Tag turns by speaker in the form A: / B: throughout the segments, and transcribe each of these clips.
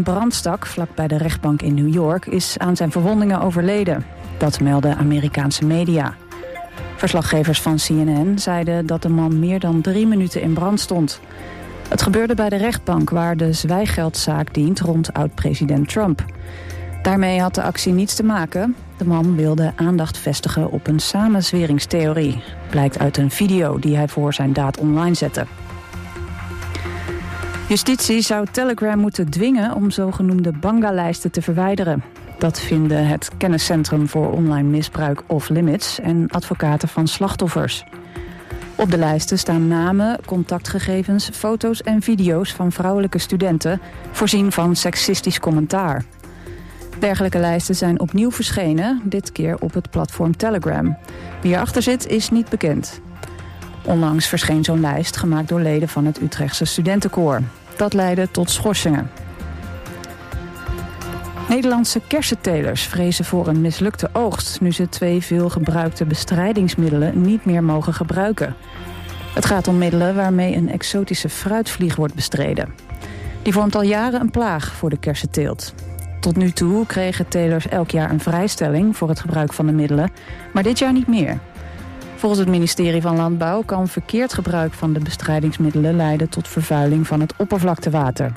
A: in brand stak, vlakbij de rechtbank in New York, is aan zijn verwondingen overleden. Dat melden Amerikaanse media. Verslaggevers van CNN zeiden dat de man meer dan 3 minuten in brand stond. Het gebeurde bij de rechtbank waar de zwijggeldzaak dient rond oud-president Trump. Daarmee had de actie niets te maken. De man wilde aandacht vestigen op een samenzweringstheorie. Blijkt uit een video die hij voor zijn daad online zette. Justitie zou Telegram moeten dwingen om zogenoemde banga-lijsten te verwijderen. Dat vinden het Kenniscentrum voor Online Misbruik Off Limits en advocaten van slachtoffers. Op de lijsten staan namen, contactgegevens, foto's en video's van vrouwelijke studenten, voorzien van seksistisch commentaar. Dergelijke lijsten zijn opnieuw verschenen, dit keer op het platform Telegram. Wie erachter zit is niet bekend. Onlangs verscheen zo'n lijst gemaakt door leden van het Utrechtse studentenkoor. Dat leidde tot schorsingen. Nederlandse kersentelers vrezen voor een mislukte oogst nu ze 2 veelgebruikte bestrijdingsmiddelen niet meer mogen gebruiken. Het gaat om middelen waarmee een exotische fruitvlieg wordt bestreden. Die vormt al jaren een plaag voor de kersenteelt. Tot nu toe kregen telers elk jaar een vrijstelling voor het gebruik van de middelen, maar dit jaar niet meer. Volgens het ministerie van Landbouw kan verkeerd gebruik van de bestrijdingsmiddelen leiden tot vervuiling van het oppervlaktewater.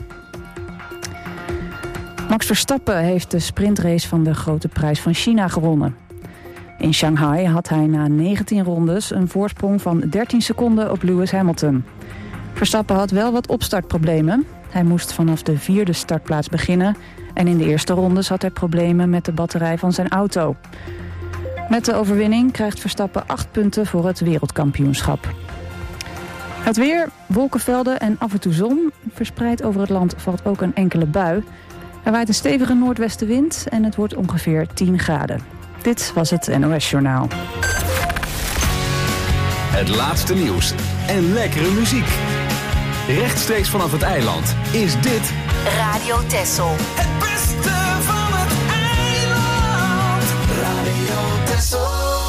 A: Max Verstappen heeft de sprintrace van de Grote Prijs van China gewonnen. In Shanghai had hij na 19 rondes een voorsprong van 13 seconden op Lewis Hamilton. Verstappen had wel wat opstartproblemen. Hij moest vanaf de 4e startplaats beginnen en in de eerste rondes had hij problemen met de batterij van zijn auto. Met de overwinning krijgt Verstappen 8 punten voor het wereldkampioenschap. Het weer, wolkenvelden en af en toe zon. Verspreid over het land valt ook een enkele bui. Er waait een stevige noordwestenwind en het wordt ongeveer 10 graden. Dit was het NOS Journaal.
B: Het laatste nieuws en lekkere muziek. Rechtstreeks vanaf het eiland is dit
C: Radio Texel.
D: Het beste van het eiland. Radio Texel.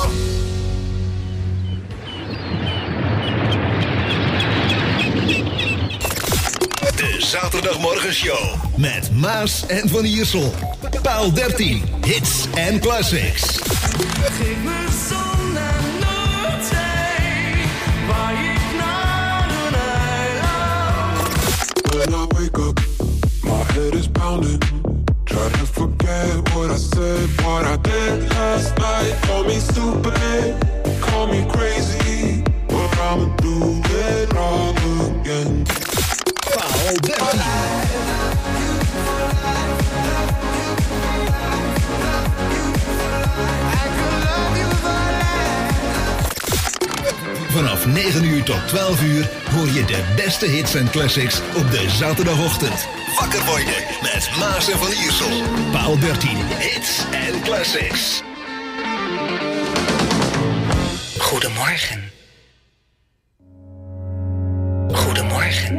E: De Zaterdagmorgenshow met Maas en Van Iersel. Paal 13, hits en classics.
D: Geef me zon en noordzee, waar ik naar een eiland.
F: When I wake up, my head is pounding. Try to forget what I said, what I did last night. Call me stupid, call me crazy, but I'ma do it wrong again.
E: Paal 13. Vanaf 9 uur tot 12 uur hoor je de beste hits en classics op de zaterdagochtend. Wakker worden met Maas en Van Iersel. Paal 13, hits en classics.
C: Goedemorgen. Goedemorgen.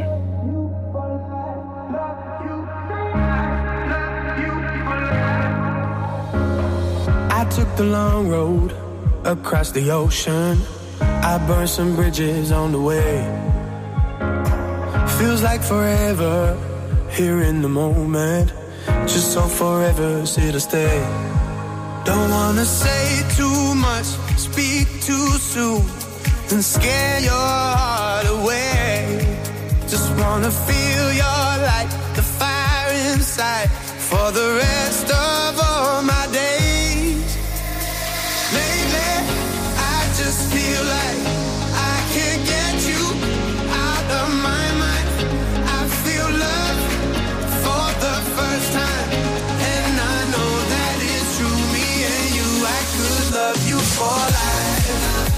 G: I took the long road across the ocean. I burned some bridges on the way. Feels like forever here in the moment. Just so forever's here to stay. Don't wanna say too much, speak too soon, and scare your heart away. Just wanna feel your light, the fire inside, for the rest of all my days. Lately, I just feel like I can't get you out of my mind. I feel love for the first time, and I know that it's true. Me and you, I could love you for life.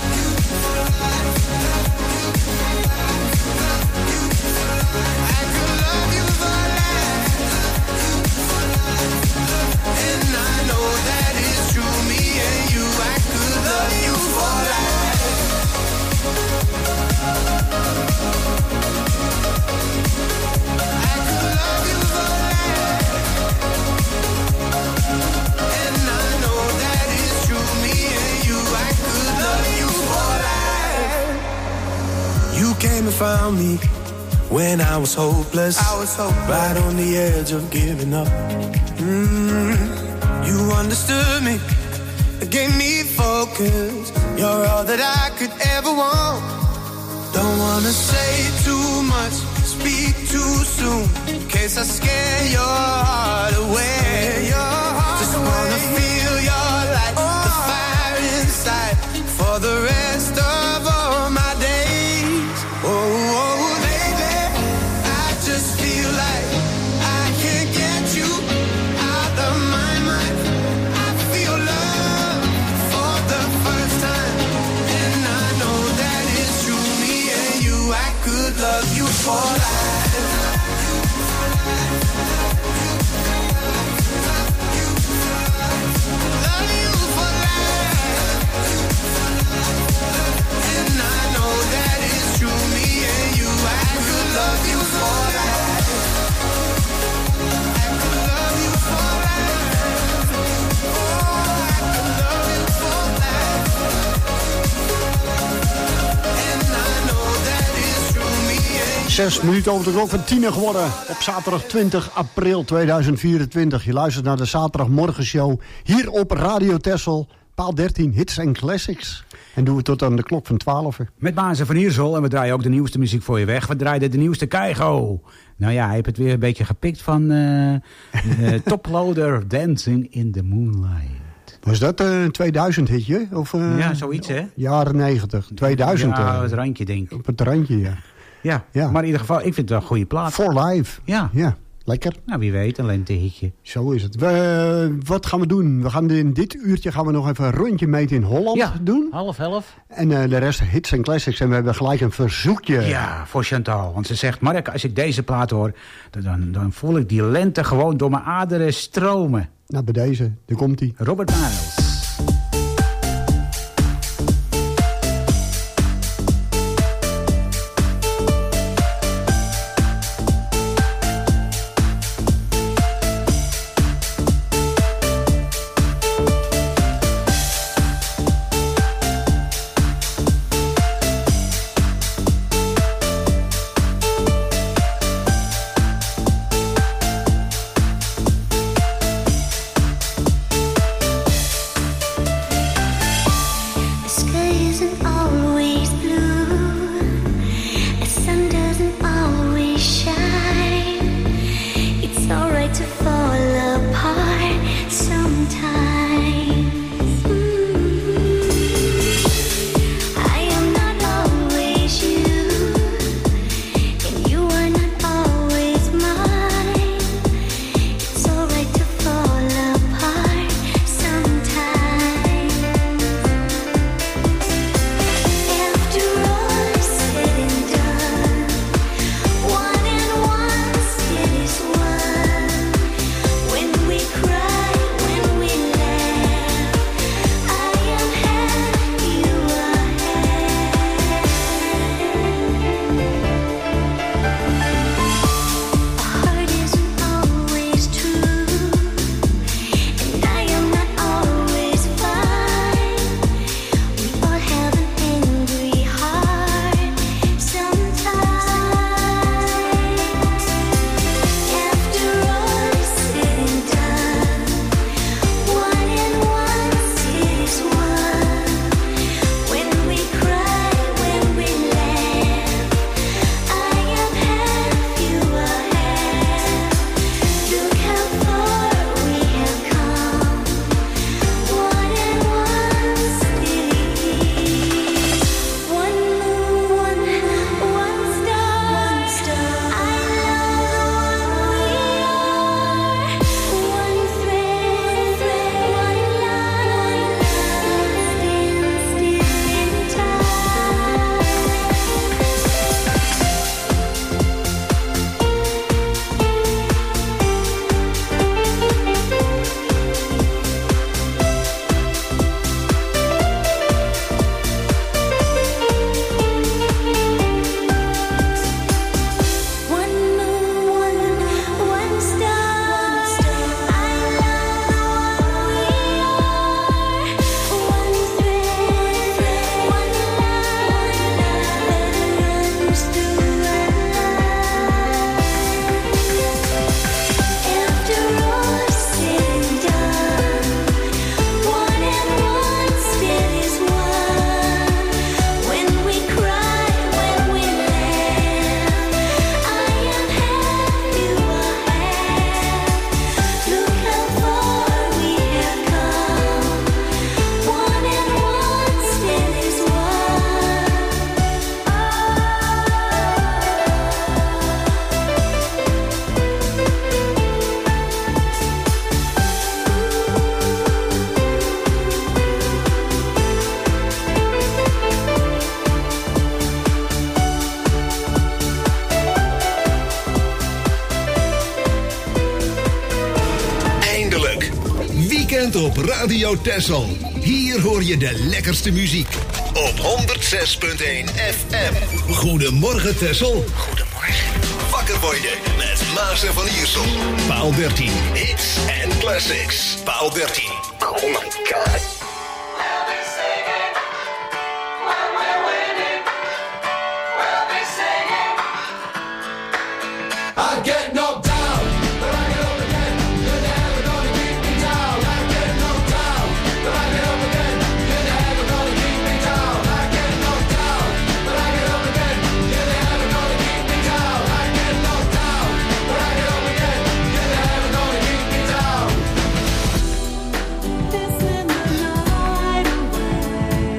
G: I could love you for life, and I know that it's true. Me and you, I could love you for life. I could love you for life, and I know that it's true. Me and you, I could love you for life. You came and found me when I was hopeless, right on the edge of giving up. You understood me, gave me focus. You're all that I could ever want. Don't wanna say too much, speak too soon, in case I scare your heart away. Just wanna feel your light, the fire inside, for the rest of all my days. Oh, baby, I just feel like I can't get you out of my mind. I feel love for the first time, and I know that it's true. Me and you, I could love you for life. Love you for life. And I know that it's true. Me and you, I could love you for life. I could love you for life. Oh, I could love you for life. And I know that it's true. Me and you.
H: 6 minuten over de klok van 10 geworden. Op zaterdag 20 april 2024. Je luistert naar de zaterdagmorgenshow hier op Radio Texel. Paal 13, hits en classics. En doen we tot aan de klok van 12.
I: Met Maarten van Iersel. En we draaien ook de nieuwste muziek voor je weg. We draaien de nieuwste Keigo. Nou ja, hij heeft het weer een beetje gepikt van Toploader Dancing in the Moonlight.
H: Was dat een 2000 hitje? Of,
I: Ja, zoiets hè?
H: Jaren 90, 2000.
I: Ja, het randje denk ik.
H: Op het randje, ja.
I: Ja, maar in ieder geval, ik vind het wel een goede plaat.
H: For Life.
I: Ja.
H: Ja, lekker.
I: Nou, wie weet, een lentehitje.
H: Zo is het. Wat gaan we doen? We gaan in dit uurtje gaan we nog even een rondje meten in Holland doen.
I: Half.
H: En de rest hits en classics. En we hebben gelijk een verzoekje.
I: Ja, voor Chantal. Want ze zegt, Mark, als ik deze plaat hoor, dan voel ik die lente gewoon door mijn aderen stromen.
H: Nou, bij deze. Daar komt-ie.
I: Robert Miles.
E: weekend op Radio Texel. Hier hoor je de lekkerste muziek. Op 106.1 FM. Goedemorgen Texel.
C: Goedemorgen.
E: Wakker worden met Maas en Van Iersel. Paal 13. Hits en classics. Paal 13.
C: Oh my god.
D: I get knocked down, but I get up again. You're never gonna keep me down. I get knocked down, but I get up again. You're never gonna keep me down. I get knocked down, but I get up again. You're never gonna keep me down. I get knocked down, but I get up again. You're never gonna keep me down.
J: It's in the night away.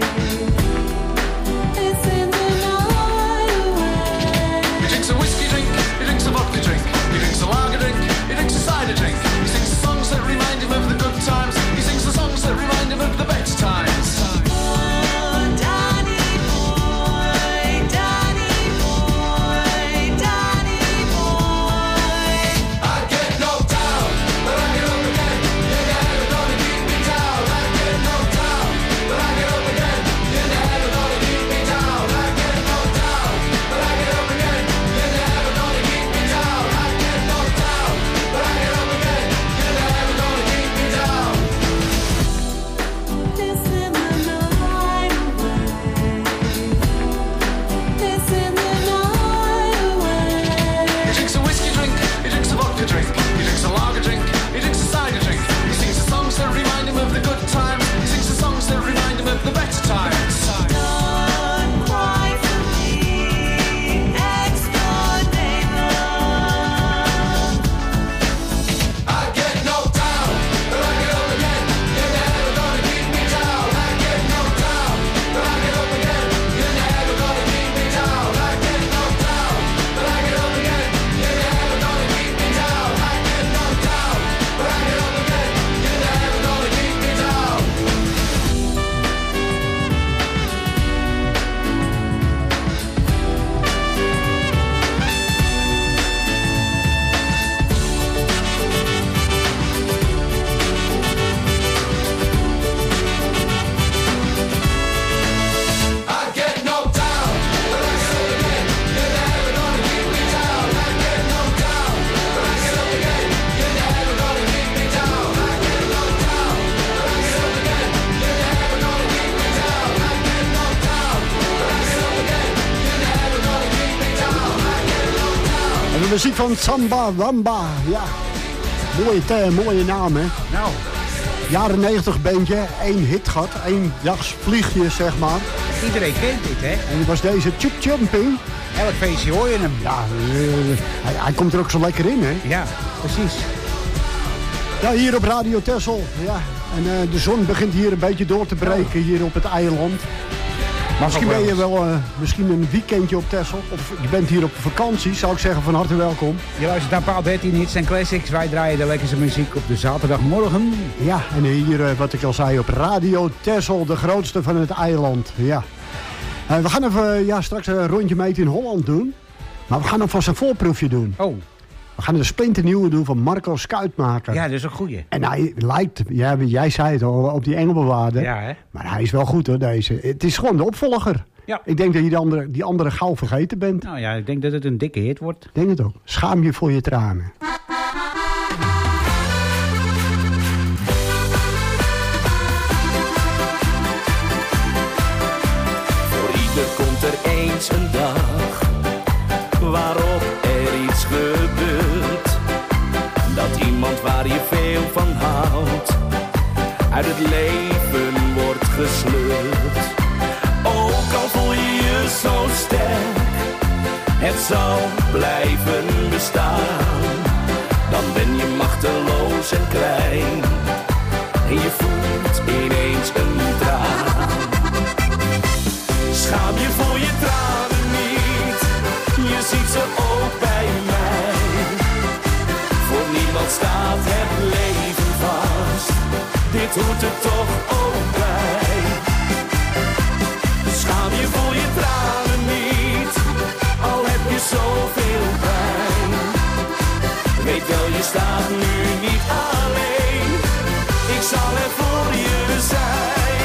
J: It's in the night away.
D: He drinks a whiskey drink, he drinks a vodka drink, he drinks a lager drink, he drinks a cider drink. He sings the songs that remind him of the good times. He sings the songs that remind him of the better times.
J: Oh, Danny boy, Danny boy, Danny boy.
D: I get knocked down, but I get up again. You're never gonna keep me down. I get knocked down, but I get up again. You're never gonna keep me down. I get knocked down, but I get up again. You're never gonna keep me down. I get knocked down, but I get up again. You're never gonna keep me down.
J: It's in the night away. It's in the night away.
D: He drinks a whiskey drink, he drinks a vodka drink, he drinks a lager drink, he drinks a cider drink. He sings the songs that remind him of the good times. He sings the songs that remind him of the better times.
J: Don't cry for me, next-door neighbor.
D: I get knocked down, but I get up again. You're never gonna keep me down. I get knocked down, but I get up again. You're never gonna keep me down. I get knocked down, but I get up again. You're never gonna keep me down. I get knocked down, but I get up again. You're never gonna keep me down. I get knocked down, but I get up again. You're never gonna keep me down. I get knocked down, but I get up again. You're never gonna keep me down. I get knocked down, but I get up again. You're never gonna keep me down. I get knocked down, but I get up again. You're never gonna keep me down. I get knocked down.
H: En de muziek van Samba Wamba. Ja, mooie naam hè.
I: Nou,
H: Jaren 90 bandje, 1 hit gehad, 1 jagsvliegje zeg maar.
I: iedereen kent dit, hè?
H: En dat was deze Chup Jumping.
I: Elk feestje hoor je hem.
H: Ja, hij komt er ook zo lekker in hè.
I: Ja, precies.
H: Ja, hier op Radio Texel. Ja. En de zon begint hier een beetje door te breken hier op het eiland. Misschien ben je wel misschien een weekendje op Texel. Of je bent hier op vakantie, zou ik zeggen van harte welkom.
I: Je luistert naar Paal 13 Hits en Classics. Wij draaien de lekkerste muziek op de zaterdagmorgen.
H: Ja, en hier, wat ik al zei, op Radio Texel, de grootste van het eiland. Ja. We gaan even straks een rondje meten in Holland doen. Maar we gaan alvast een voorproefje doen.
I: Oh.
H: We gaan een splinternieuwe doen van Marco Schuitmaker.
I: Ja, dat is een goeie.
H: En hij lijkt, ja, jij zei het al, op die Engelbewaarder.
I: Ja, hè?
H: Maar hij is wel goed hoor, deze. Het is gewoon de opvolger.
I: Ja.
H: Ik denk dat je die andere gauw vergeten bent.
I: Nou ja, ik denk dat het een dikke hit wordt.
H: Ik denk het ook. Schaam je voor je tranen.
K: Voor ieder komt er eens een dag waarop er iets gebeurt. Dat iemand waar je veel van houdt uit het leven wordt gesleurd. Ook al voel je je zo sterk, het zal blijven bestaan. Dan ben je machteloos en klein en je voelt ineens een traan. Schaam je voor je tranen niet, je ziet ze ook bij mij. Voor niemand staat het leven vast, dit hoort er toch ook bij. Schaam je voor je tranen niet, al heb je zoveel pijn. Weet wel, je staat nu niet alleen, ik Ik zal er voor je zijn.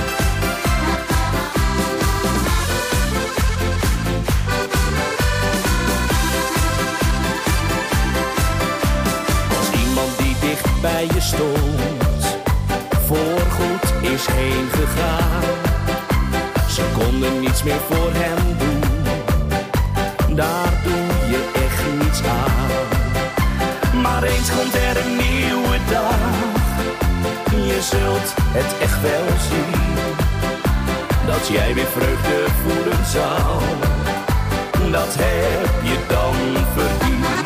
K: Als iemand die dicht bij je stond voorgoed is heen gegaan, ze konden niets meer voor hem doen, daar doe je echt niets aan. Maar eens komt er een nieuwe dag, je zult het echt wel zien, dat jij weer vreugde voelen zal, dat heb je dan verdiend.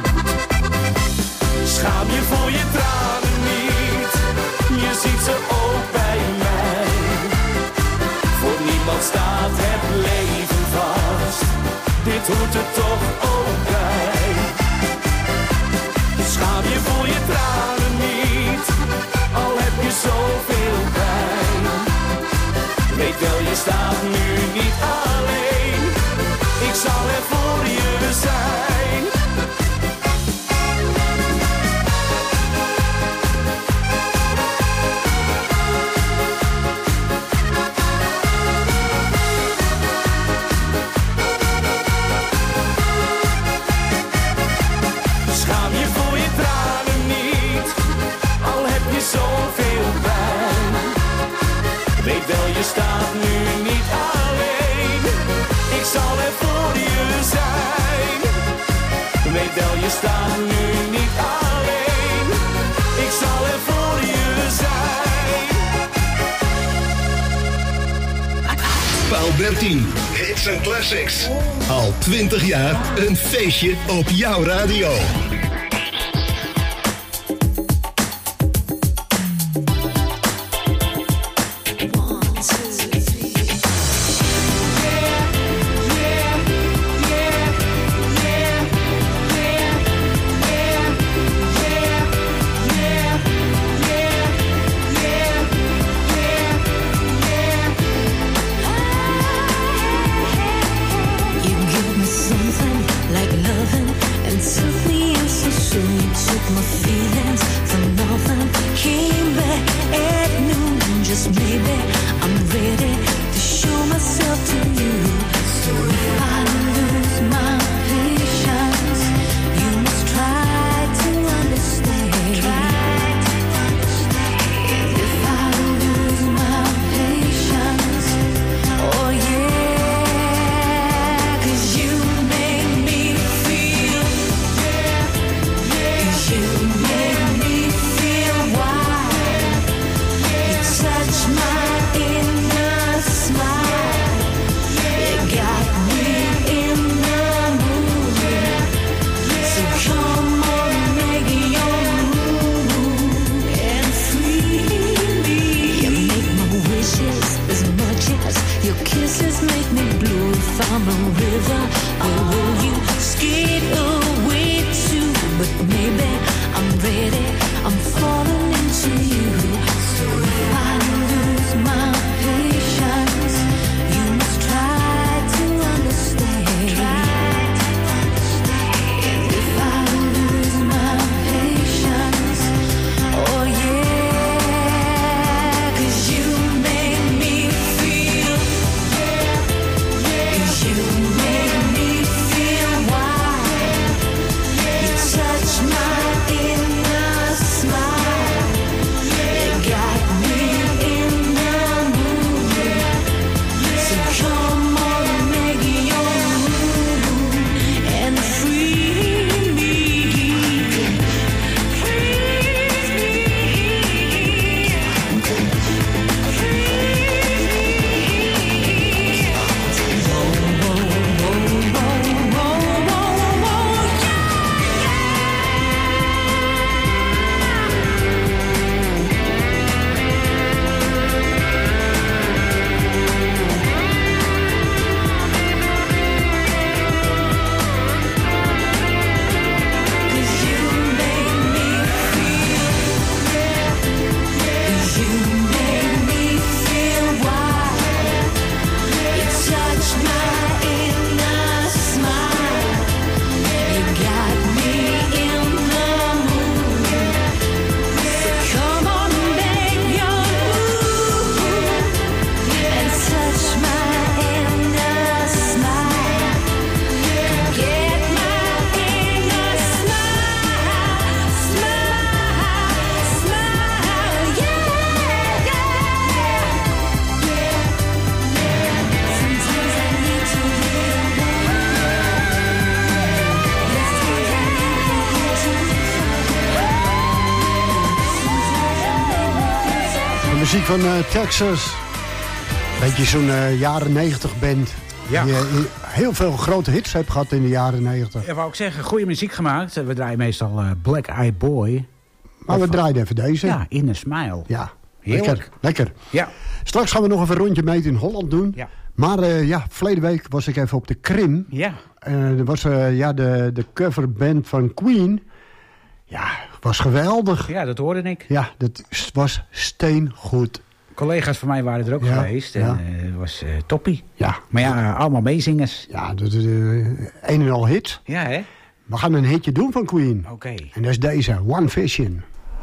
K: Schaam je voor je tranen niet, je ziet ze ook bij mij. Voor niemand staat het leven vast, dit hoort er toch ook bij. Schaam je voor je tranen niet, al heb je zoveel pijn. Weet wel, je staat nu niet alleen, ik zal er voor je zijn. Schaam je voor je tranen niet, al heb je zoveel pijn. Weet wel, je staat nu niet alleen, ik zal er voor je zijn. Weet wel, je staat nu niet alleen, ik zal er voor je zijn.
E: Paal 13, hits en classics. Al 20 jaar een feestje op jouw radio.
J: You give me something like loving and took me in
H: muziek van Texas. Beetje zo'n jaren 90 band.
I: Ja.
H: Die heel veel grote hits heeft gehad in de jaren 90.
I: Ja, wou ik zeggen, goede muziek gemaakt. We draaien meestal Black Eyed Boy.
H: Maar we draaien even deze.
I: Ja, In a Smile.
H: Ja,
I: Heerlijk.
H: lekker.
I: Ja.
H: Straks gaan we nog even een rondje meten in Holland doen.
I: Ja.
H: Maar verleden week was ik even op de Krim.
I: Ja.
H: Er was de coverband van Queen. Ja, was geweldig.
I: Ja, dat hoorde ik.
H: Ja, dat was steengoed.
I: Collega's van mij waren er ook geweest. En het was toppie.
H: Ja.
I: Maar ja, allemaal meezingers.
H: Ja, een en al hit.
I: Ja, hè?
H: We gaan een hitje doen van Queen.
I: Oké.
H: En dat is deze, One Vision.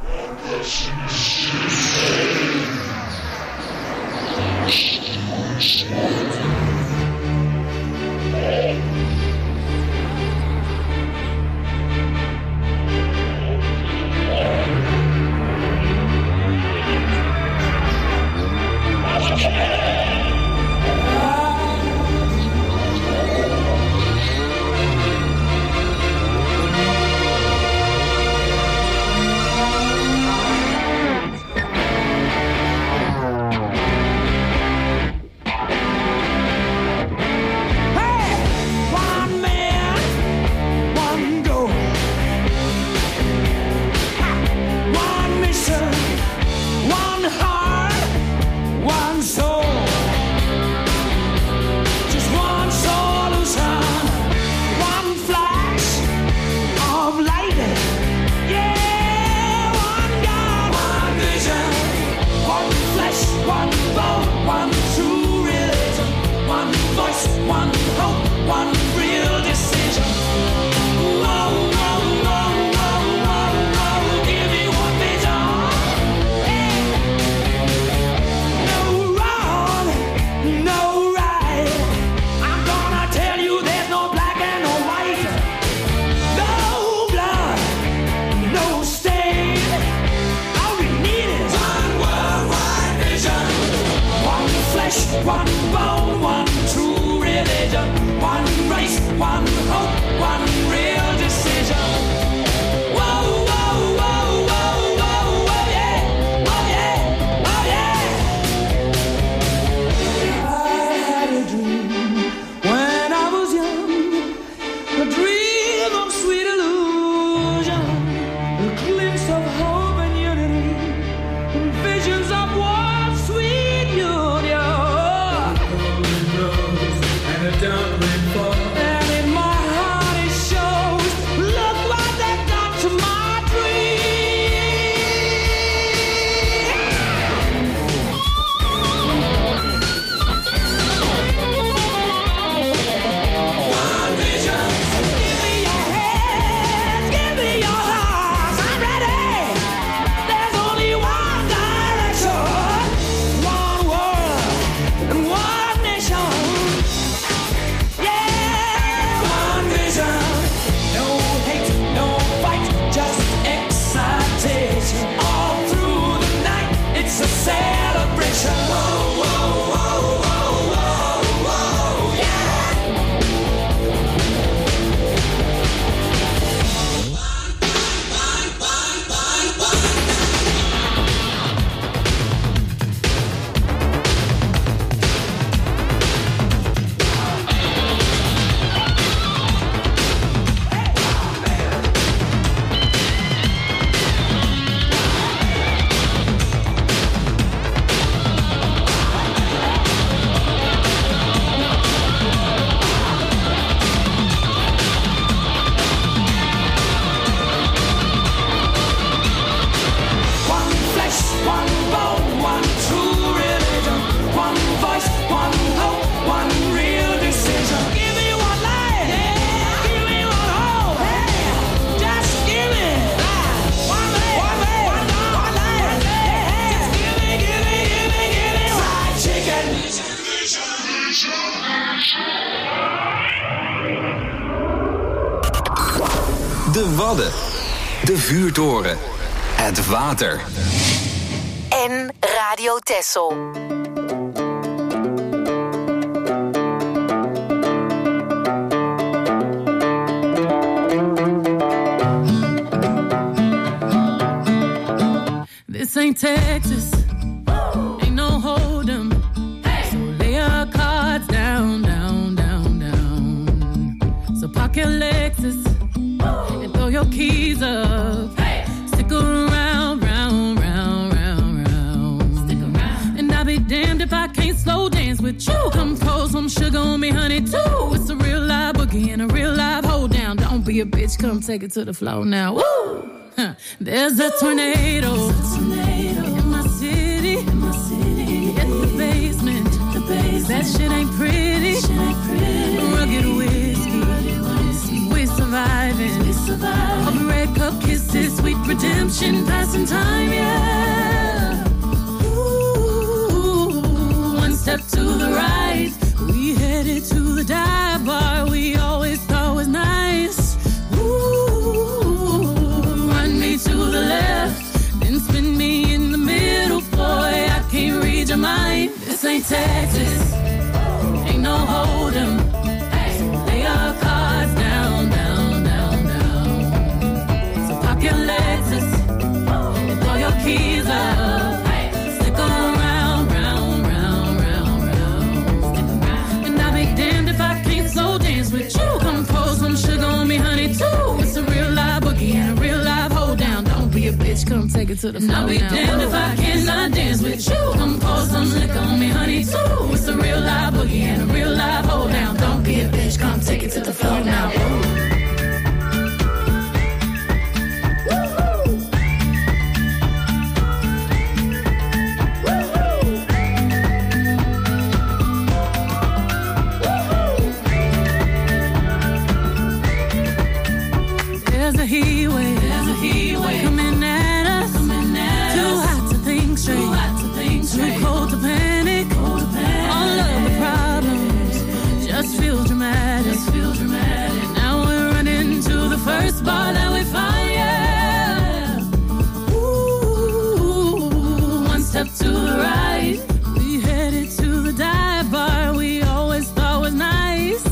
B: De Wadden. De Vuurtoren. Het water.
L: En Radio Texel.
J: This ain't Texas.
M: your Lexus and throw your keys up. Stick around, round, round, round, round. Stick around. And I'll be damned if I can't slow dance with you. Come pour some sugar on me, honey, too. It's a real live boogie and a real live hold down. Don't be a bitch, come take it to the floor now. Woo! Huh. There's a tornado in my city. Get the basement. That shit ain't pretty. Rugged whiskey. We surviving. Of red cup kisses, sweet redemption, passing time, yeah. Ooh, one step to the right. We headed to the dive bar we always thought was nice. Ooh, run me to the left, then spin me in the middle, boy. I can't read your mind. This ain't Texas, ain't no hold'em. Lay our cards down, down, down, down. So pop your Lexus and throw your keys up. Stick around, round, round, round, round. And I'll be damned if I can't slow dance with you. Come pour some sugar on me, honey, too. It's a real live boogie and a real live hold down. Don't be a bitch, come take it to the floor. I'll be damned if I cannot dance with you. Come pour some liquor on me, honey, too. It's a real live boogie and a real live hold down. Don't be a bitch, come take it to the floor now. There's a heat wave coming at us. Too hot to think straight, too cold to panic. All of the problems just feel dramatic. Now we're running to the first bar that we find, yeah. Ooh, one step to the right. We headed to the dive bar we always thought was nice.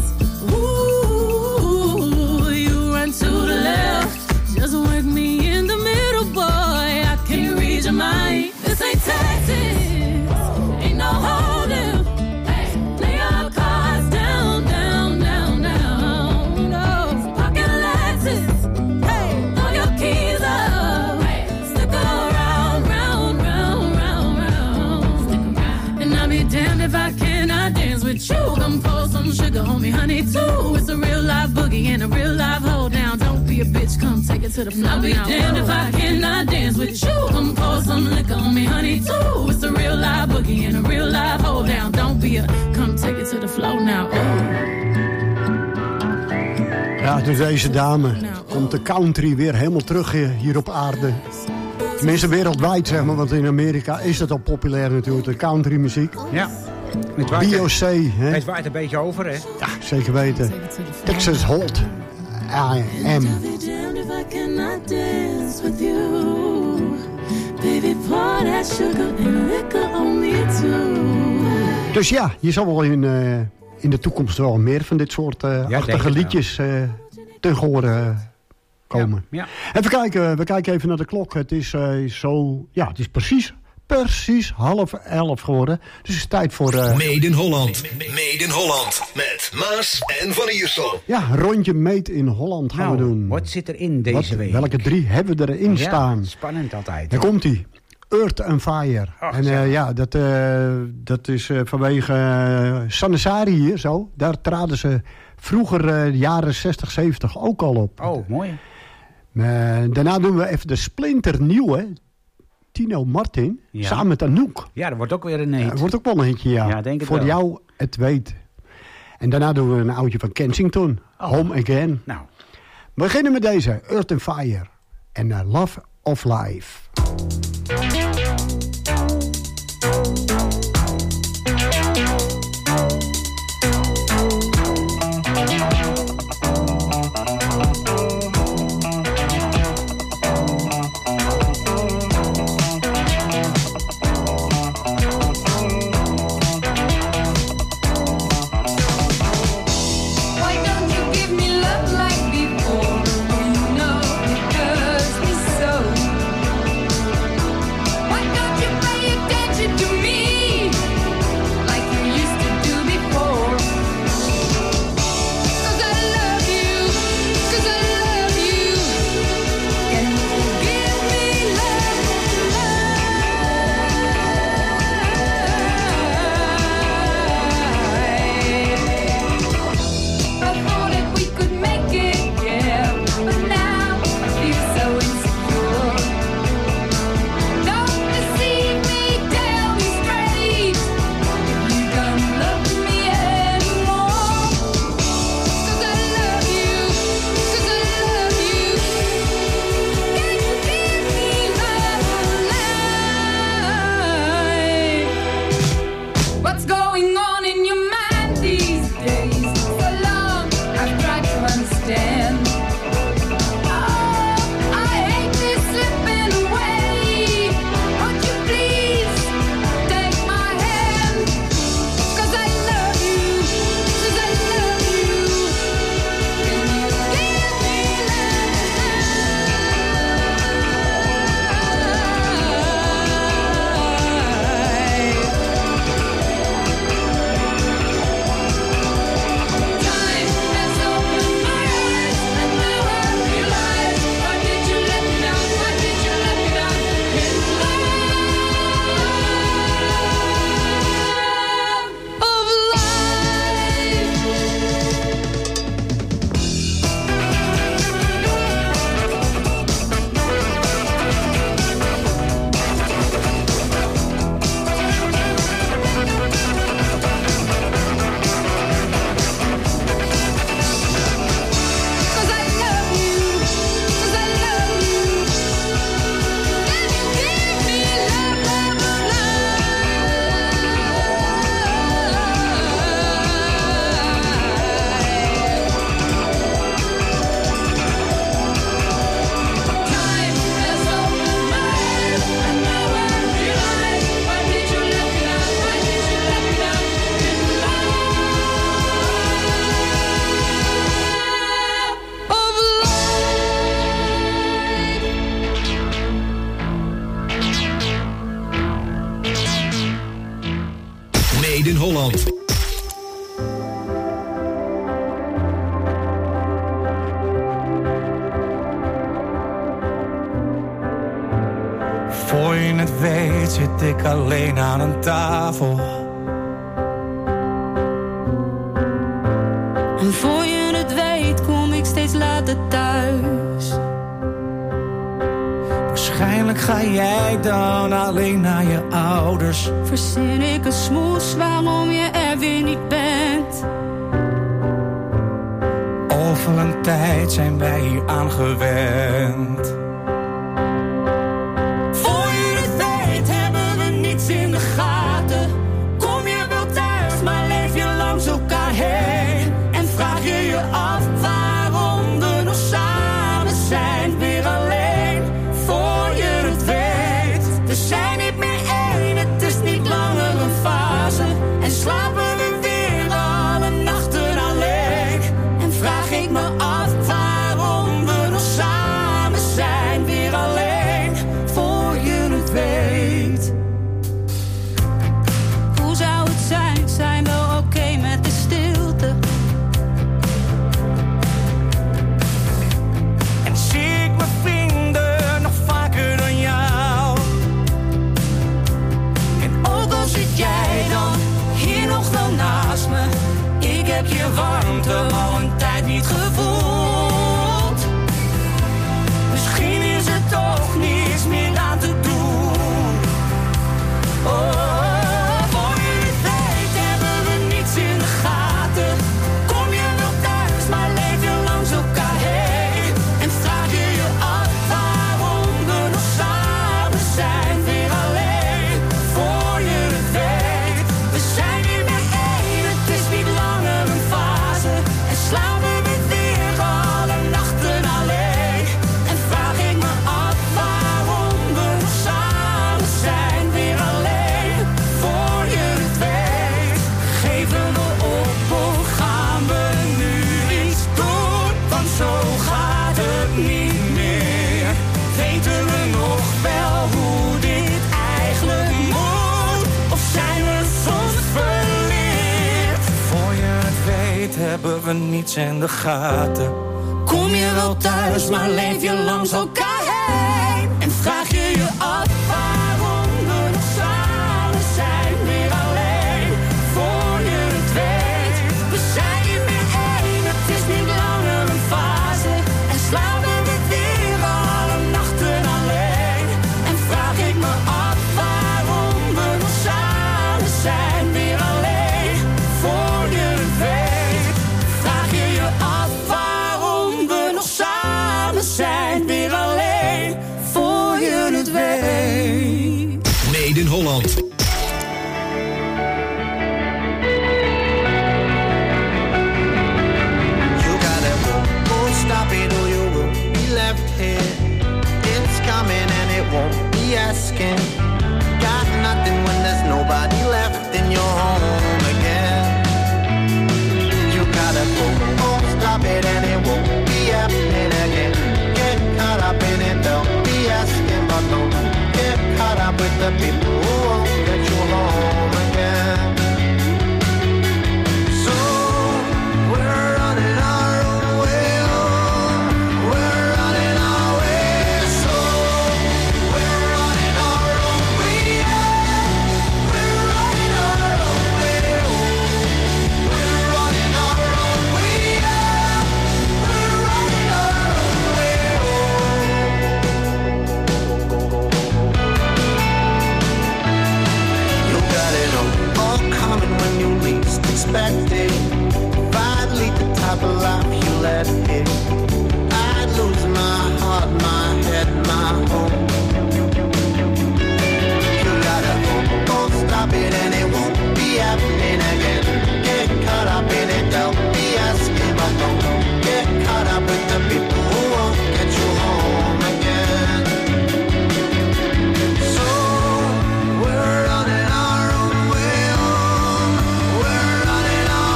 M: Ooh, you run to the left, just work me in the middle, boy. I can't read your mind. This ain't Texas, ain't no hold'em. Lay our cards down, down, down, down. No, pocket Lexus, throw your keys up. Stick around, round, round, round, round. And I'll be damned if I cannot dance with you. Come pour some sugar on me, honey, too. It's a real live boogie and a real live hold down. Don't be a bitch, come take it to the floor. I'll be damned if I cannot dance with you. Come pour some liquor on me, honey, too. It's a real live boogie and a real live hold down. Don't be a, come take it to the floor now.
H: Ja, door deze dame komt de country weer helemaal terug hier op aarde. Tenminste wereldwijd, zeg maar, want in Amerika is het al populair natuurlijk, de country muziek.
I: Ja.
H: BOC, hè?
I: Het waait een beetje over, hè?
H: Ja, zeker weten. Texas Hold. I am. Dus ja, je zal wel in de toekomst wel meer van dit soort achtige liedjes te horen komen.
I: Ja.
H: Even kijken, we kijken even naar de klok. Het is het is precies 10:30 geworden. Dus het is tijd voor...
E: Made in Holland. Made in Holland. Met Maas en Van Iersel.
H: Ja, een rondje Made in Holland gaan we doen.
I: Wat zit er in deze week?
H: Welke 3 hebben we erin staan?
I: Spannend altijd.
H: Daar komt-ie. Earth and Fire.
I: Ach,
H: en dat is vanwege Sanessari hier zo. Daar traden ze vroeger de jaren 60, 70 ook al op.
I: Oh, mooi.
H: Daarna doen we even de splinternieuwe Tino Martin, samen met Anouk.
I: Ja, dat wordt ook weer een hit.
H: Dat wordt ook wel een hitje, ja.
I: Ja, denk het
H: voor
I: wel.
H: jou het weet. En daarna doen we een oudje van Kensington. Home Again.
I: Nou.
H: We beginnen met deze. Earth and Fire. En Love of Life.
E: Made in Holland.
G: Voor je het weet zit ik alleen aan een tafel.
M: En voor je het weet kom ik steeds later thuis.
G: Waarschijnlijk ga jij dan alleen naar je ouders.
M: Verzin ik een smoes waarom je er weer niet bent.
G: Over een tijd zijn wij hier aan gewend.
M: Voor je het weet hebben we niets in de gaten. Kom je wel thuis, maar leef je langs elkaar heen. En vraag je je af waarom we nog samen zijn, weer alleen. Voor je het weet, we zijn niet meer één, het is niet langer een fase. En slapen we weer alle nachten alleen. En vraag ik me af waarom we nog samen zijn, weer alleen. Voor je het weet. Hoe zou het zijn, zijn we oké met de stilte?
G: En zie ik mijn vrienden nog vaker dan jou.
M: En ook al zit jij dan hier nog wel naast me, ik heb je warmte al een tijd niet gevoeld. Misschien is er toch niets meer aan te doen. Oh, voor je het weet hebben we niets in de gaten. Kom je wel thuis, maar leef je langs elkaar heen. En vraag je je af waarom we nog samen zijn, weer alleen. Voor je het weet, we zijn niet meer één, het is niet langer een fase. En slapen we weer alle nachten alleen. En vraag ik me af waarom we nog samen zijn, weer alleen. Voor je het weet, geven we op of gaan we nu iets doen? Want zo gaat het niet meer. Weten we nog wel hoe dit eigenlijk moet? Of zijn we soms verleerd?
G: Voor je het weet hebben we niets in de gaten.
M: Kom je wel thuis, maar leef je langs elkaar heen. En vraag je je af waarom we nog samen zijn, weer alleen. Voor je het weet, we zijn niet meer één, het is niet langer een fase. En slapen we weer alle nachten alleen. En vraag ik me af waarom we nog samen zijn, weer alleen. Voor je het weet, vraag je je af waarom we nog samen zijn, weer alleen. Voor je het weet.
E: Made in Holland.
N: You gotta go, won't stop it or you will be left here. It's coming and it won't be asking. Got nothing when there's nobody left in your home again. You gotta go, won't stop it and it won't be happening again. Get caught up in it, they'll be asking, but don't get caught up with the people who won't get you home again. So we're running our own way, oh, we're running our way. So we're running our own way, yeah. We're running our own way, oh. We're running our own way, yeah. We're running our own way, oh. You got it all coming when you least expect it. If I'd lead the type of life you let it, I'd lose my heart, my head, my home. You gotta hope, won't stop it and it won't be happening again. Get caught up in it, they'll be asking, but don't get caught up with the people who won't get you home again. So we're running our own way, oh, we're running our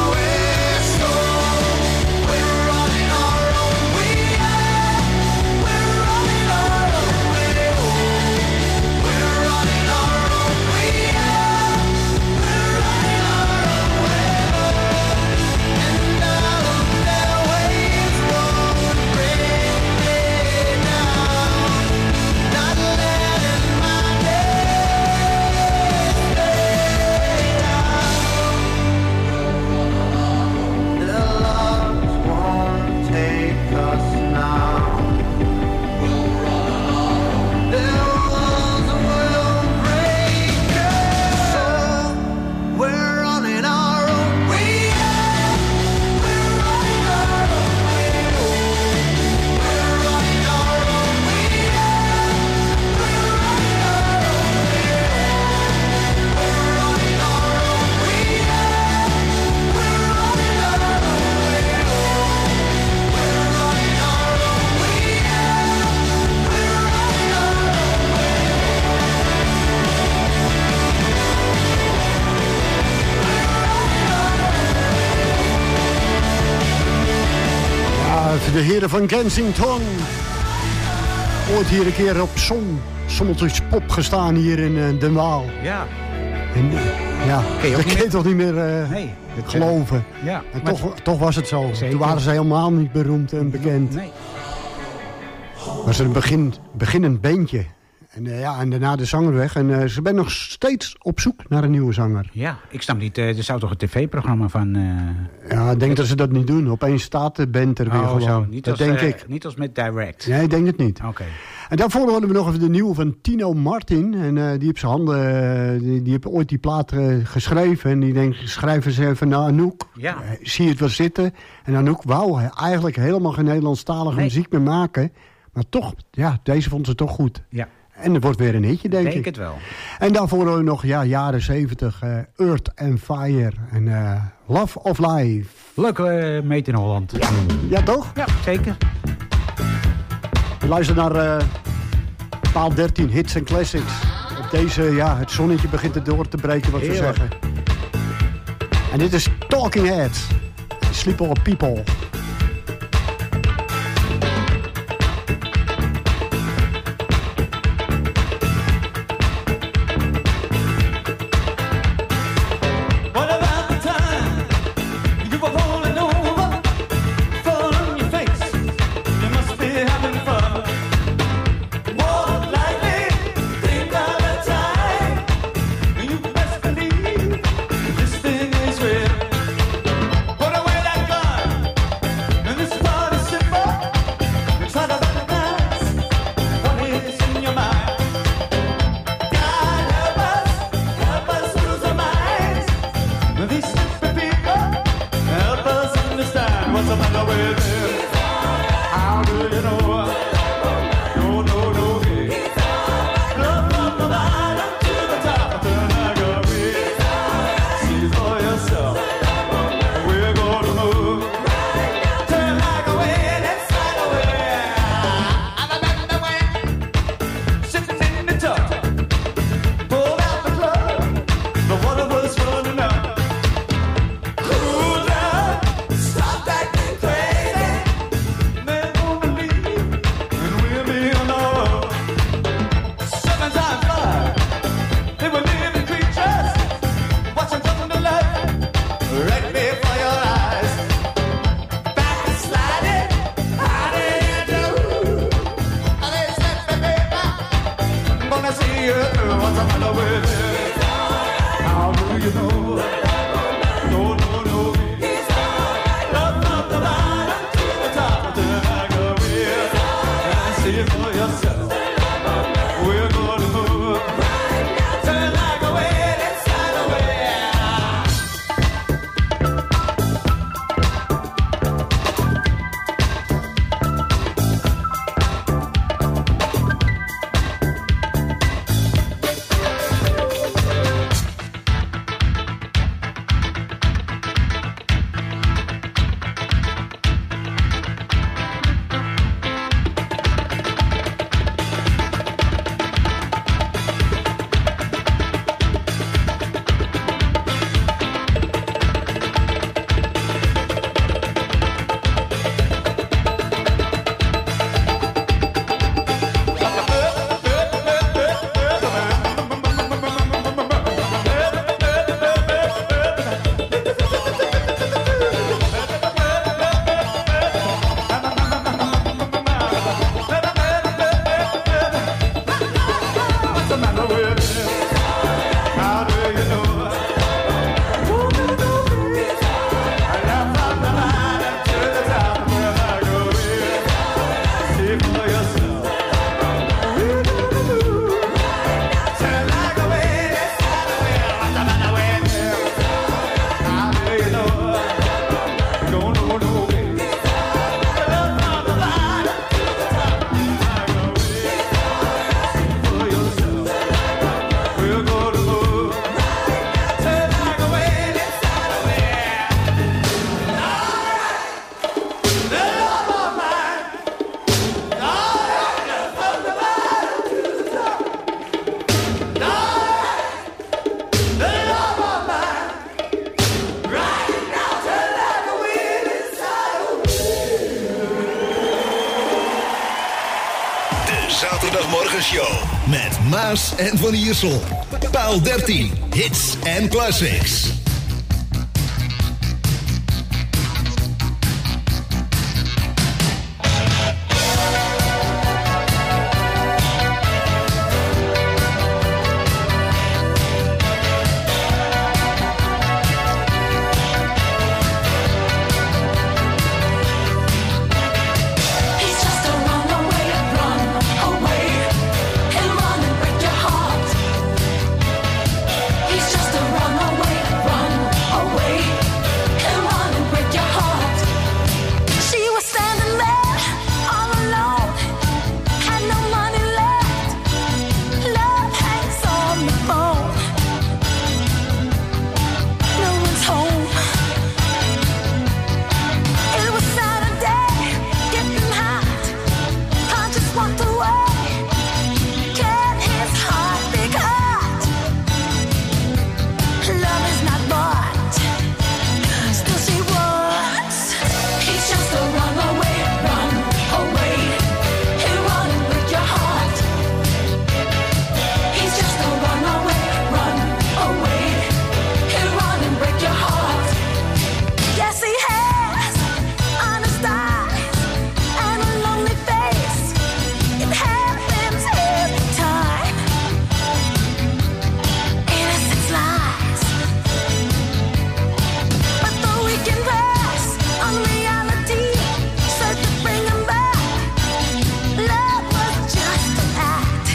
H: De heren van Kensington. Ooit hier een keer op Sommeltjes Pop gestaan hier in Den Waal.
I: Ja.
H: En, ja, dat kun je toch niet meer geloven.
I: Ja,
H: en toch was het zo.
I: Zeker.
H: Toen waren ze helemaal niet beroemd en bekend.
I: Nee.
H: Was er een beginnend bandje. En, en daarna de zanger weg. En ze ben nog steeds op zoek naar een nieuwe zanger.
I: Ja, ik snap niet. Er zou toch een tv-programma van...
H: Ja, ik denk dat ze dat niet doen. Opeens staat de band er weer gewoon.
I: Zo. Niet
H: dat
I: als,
H: denk ik.
I: Niet als met Direct.
H: Nee, ik denk het niet.
I: Oké.
H: En daarvoor hadden we nog even de nieuwe van Tino Martin. En die heeft zijn handen... die heeft ooit die plaat geschreven. En die denkt, schrijven ze even naar Anouk.
I: Ja.
H: Zie je het wel zitten. En Anouk wou eigenlijk helemaal geen Nederlandstalige muziek meer maken. Maar toch, ja, deze vond ze toch goed.
I: Ja.
H: En het wordt weer een hitje, denk ik.
I: Denk het wel.
H: En daarvoor hadden we nog jaren 70. Earth and Fire. En Love of Life.
I: Leuk meet in Holland.
H: Ja, toch?
I: Ja, zeker.
H: We luisteren naar paal 13, hits en classics. Op deze, het zonnetje begint er door te breken, wat we zeggen. En dit is Talking Heads. Sleep All People.
E: zaterdagmorgenshow met Maas en Van Iersel. Paal 13, hits en classics.
J: He's just a runaway, run away. He'll run and break your heart. He's just a runaway, run away. He'll run and break your heart. She was standing there all alone, had no money left. Love hangs on the phone. No one's home. It was Saturday, getting hot. I just walked away. Can his heart be caught? Love is not bought. Still she wants. He's just a runaway, run away. He'll run and break your heart. He's just a runaway, run away. He'll run and break your heart. Yes, he has honest eyes and a lonely face. It happens every time. Innocence lies, but the weekend pass on reality. Search to bring him back. Love was just an act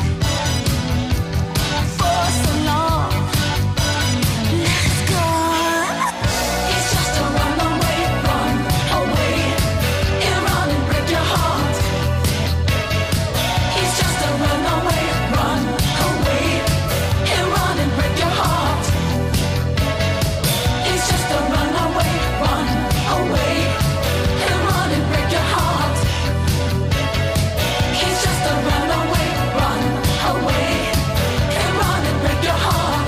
J: for so long. Let us go. He's just a runaway, run away. He'll run and break your heart. He's just a runaway, run away. He'll run and break your heart. He's just a runaway, run away. He'll run and break your heart. He's just a runaway, run away. He'll run and break your heart.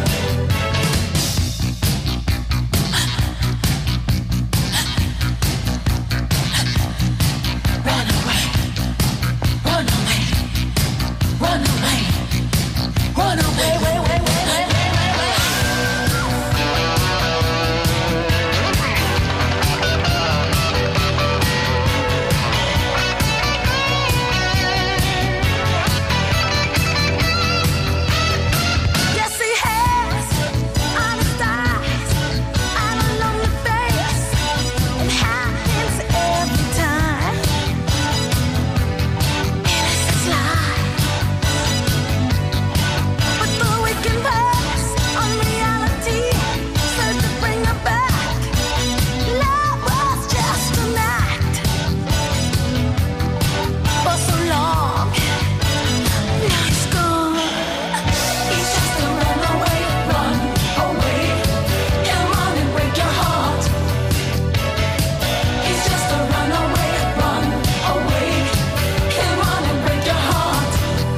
J: Run away, run away, run away, run away, way, way, way, way, way, way, way. Yes, he has honest eyes and a lonely face. It happens every time. Innocence lies, but the weekend pass on reality. Search to bring her back. Love was just an act for so long. Now he's gone. He's just a runaway, run away. He'll run and break your heart. He's just a runaway, run away. He'll run and break your heart.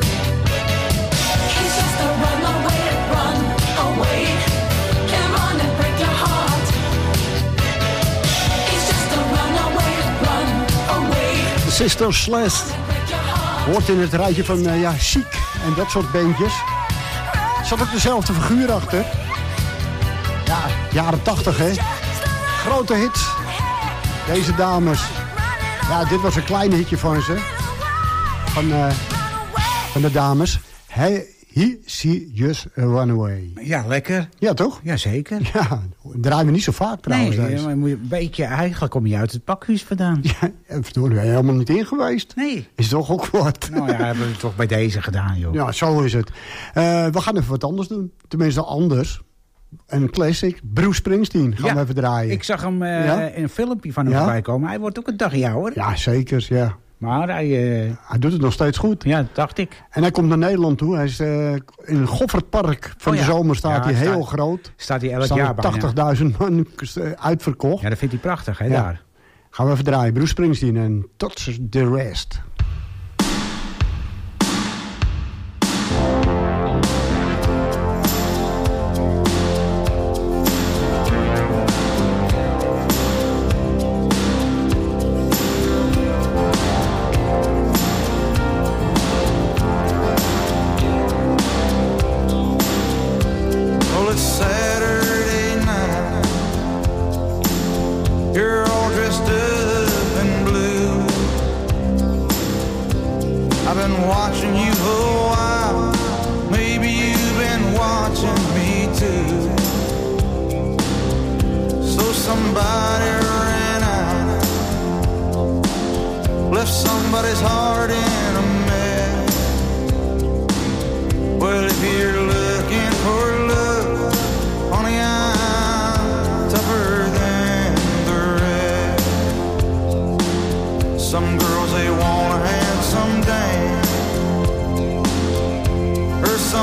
J: He's just a runaway, run away. He'll run and break your heart. He's just a runaway, run away.
H: Sister Celeste hoort in het rijtje van Chic en dat soort bandjes. Zat ook dezelfde figuur achter. Ja, jaren 80 hè. Grote hits. Deze dames. Ja, dit was een klein hitje van ze. Van de dames. He See Just a Runaway.
I: Ja, lekker.
H: Ja, toch?
I: Jazeker.
H: Ja, draaien we niet zo vaak trouwens.
I: Nee,
H: deze.
I: maar moet je een beetje, eigenlijk kom je uit het pakhuis vandaan.
H: Ja, verdorie, ben je helemaal niet in geweest.
I: Nee.
H: Is toch ook wat.
I: Nou ja, hebben we het toch bij deze gedaan, joh.
H: Ja, zo is het. We gaan even wat anders doen. Tenminste, anders. Een classic. Bruce Springsteen gaan we even draaien.
I: Ik zag hem in een filmpje van hem voorbij komen. Hij wordt ook een dagje ouder.
H: Ja, zeker, ja.
I: Maar hij
H: doet het nog steeds goed.
I: Ja, dat dacht ik.
H: En hij komt naar Nederland toe. Hij is in het Goffertpark van de zomer staat hij heel groot.
I: Staat hij elk jaar bijna.
H: 80.000 man uitverkocht.
I: Ja, dat vindt hij prachtig, hè, daar.
H: Gaan we even draaien. Bruce Springsteen en Touch the Rest.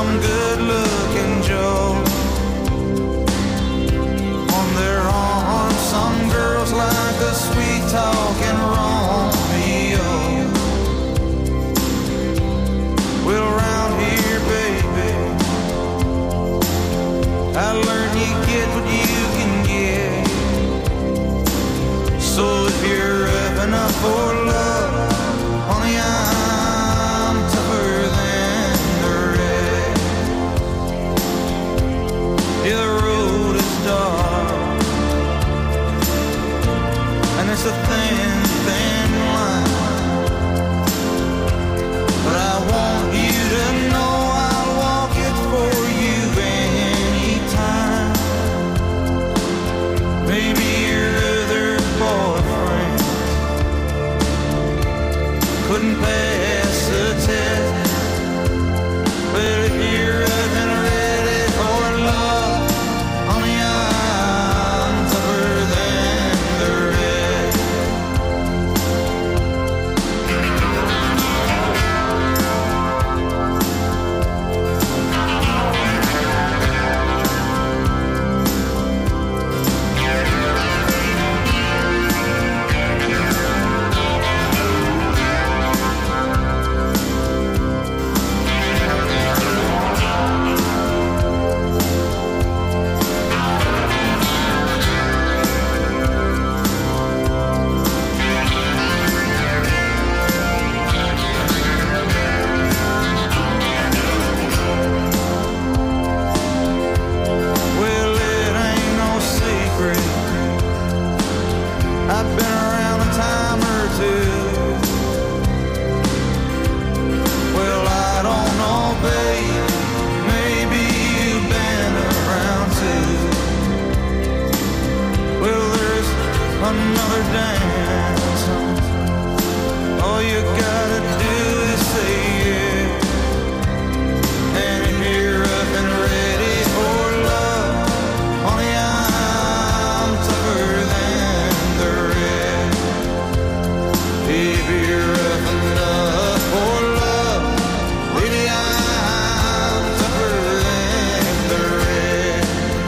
N: some good-looking Joe. On their arms, some girls like a sweet-talking Romeo. Well, around here, baby, I learned you get what you can get. So if you're up enough for love, honey, I'm tougher than the rest. Yeah, the road is dark, and it's a thin, thin line. But I want you to know I'll walk it for you anytime. Maybe your other boyfriend couldn't pass the test. But if you're up and ready for love, honey, I'm tougher than the rest. Well, it ain't no secret, I've been around a time or two. Well, I don't know, babe, maybe you've been around too. Well, there's another dance. All you gotta do is say yes. And if you're up and ready for love, honey, I'm tougher than the rest. If you're up enough for love, baby, I'm tougher than the rest.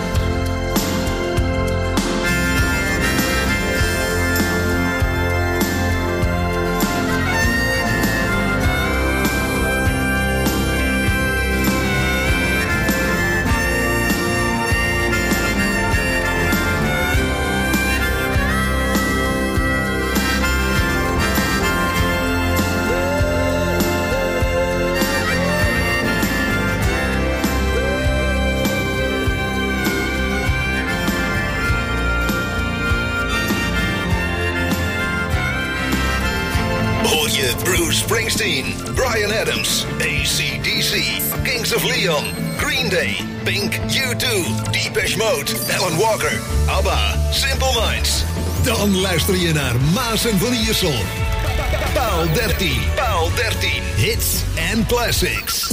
E: Hoor je Bruce Springsteen, Bryan Adams, AC/DC, Kings of Leon, Green Day, Pink, U2, Depeche Mode, Alan Walker, ABBA, Simple Minds. Dan luister je naar Maas en Van Iersel. Paal 13. Paal 13. Hits and Classics.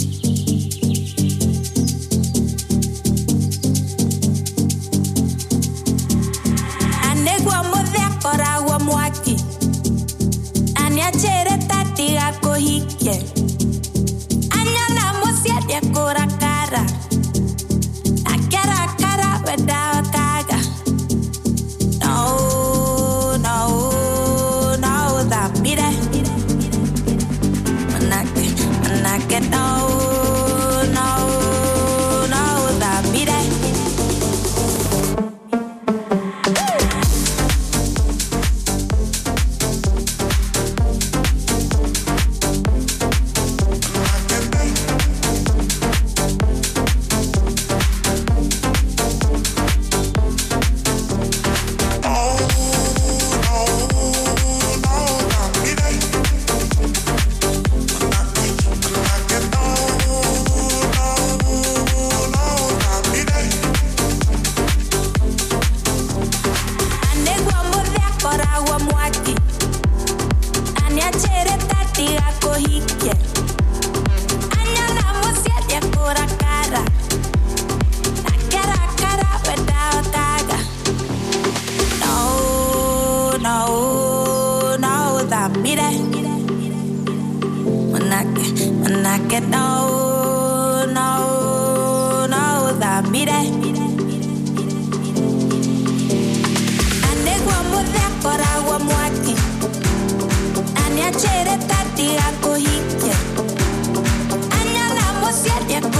J: Anegwa modhekora wa mwaki Anyachere tati ako hike Anyana mosia dekora kara Akera kara weda kaga No, no, no, that mire Manake no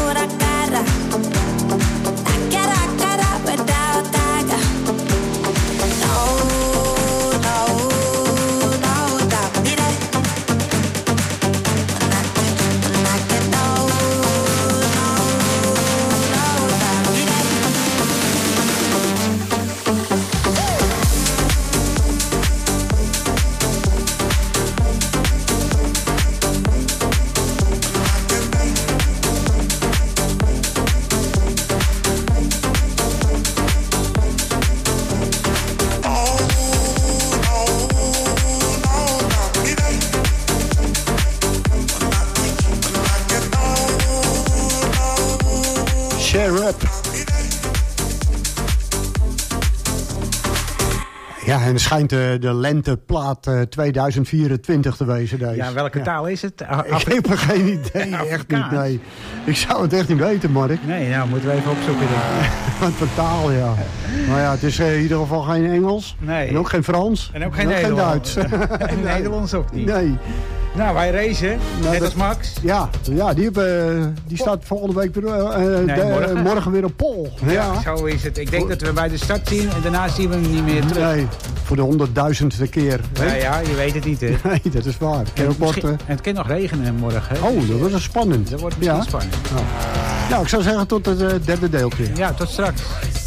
H: Ja, en het schijnt de lenteplaat 2024 te wezen. Deze.
I: Ja, welke taal is het?
H: Ik heb er geen idee, echt niet. Nee. Ik zou het echt niet weten, Mark.
I: Nee, nou moeten we even opzoeken.
H: Wat voor taal, ja. Maar ja, het is in ieder geval geen Engels.
I: Nee.
H: En ook geen Frans.
I: En ook geen Nederlands. En Nederlands ook niet.
H: Nee.
I: Nou, wij racen, net als Max.
H: Ja, die staat volgende week weer, morgen weer op pol.
I: Ja, zo is het. Ik denk dat we bij de start zien en daarna zien we hem niet meer terug.
H: Nee, voor de 100.000ste keer.
I: Ja, je weet het niet, hè.
H: Nee, dat is waar.
I: En het kan nog regenen morgen. Hè?
H: Oh, dat wordt spannend.
I: Dat wordt misschien spannend.
H: Nou, ik zou zeggen tot het derde deeltje.
I: Ja, tot straks.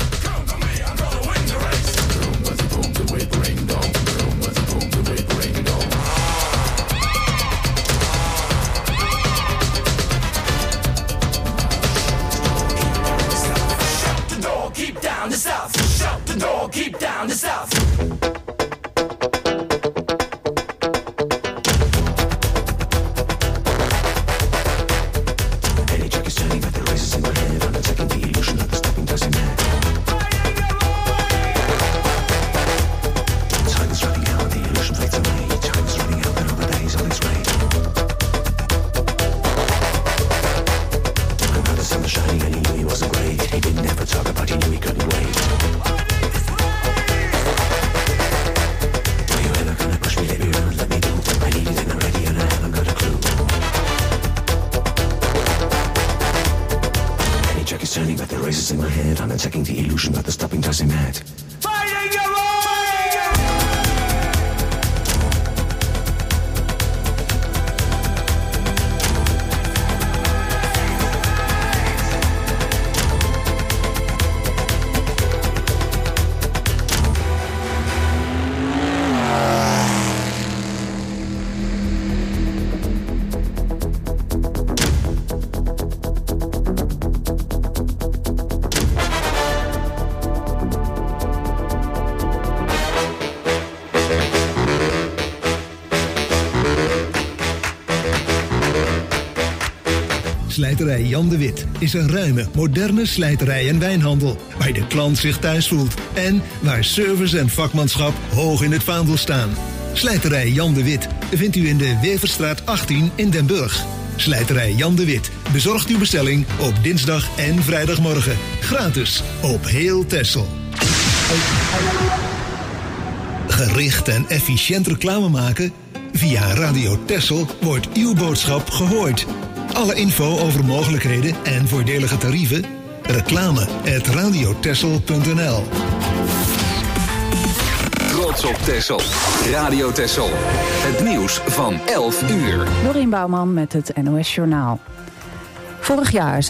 D: Keep down the south. Any check is turning, but the race is in my head. I'm attacking the illusion of the stopping doesn't matter. Time is running out, the illusion fades away. Time is running out, but over days on its way. I know the sun was shining and he knew he wasn't great. He didn't ever talk about, he knew he couldn't wait. Turning, but the race is in my head. I'm attacking the illusion, but the stopping doesn't matter. Fighting your own!
O: Slijterij Jan de Wit is een ruime, moderne slijterij en wijnhandel waar de klant zich thuis voelt en waar service en vakmanschap hoog in het vaandel staan. Slijterij Jan de Wit vindt u in de Weverstraat 18 in Den Burg. Slijterij Jan de Wit bezorgt uw bestelling op dinsdag en vrijdagmorgen. Gratis op heel Texel. Gericht en efficiënt reclame maken? Via Radio Texel wordt uw boodschap gehoord. Alle info over mogelijkheden en voordelige tarieven? reclame@radiotexel.nl.
B: Trots op Texel. Radio Texel. Het nieuws van 11 uur.
A: Dorien Bouwman met het NOS Journaal. Vorig jaar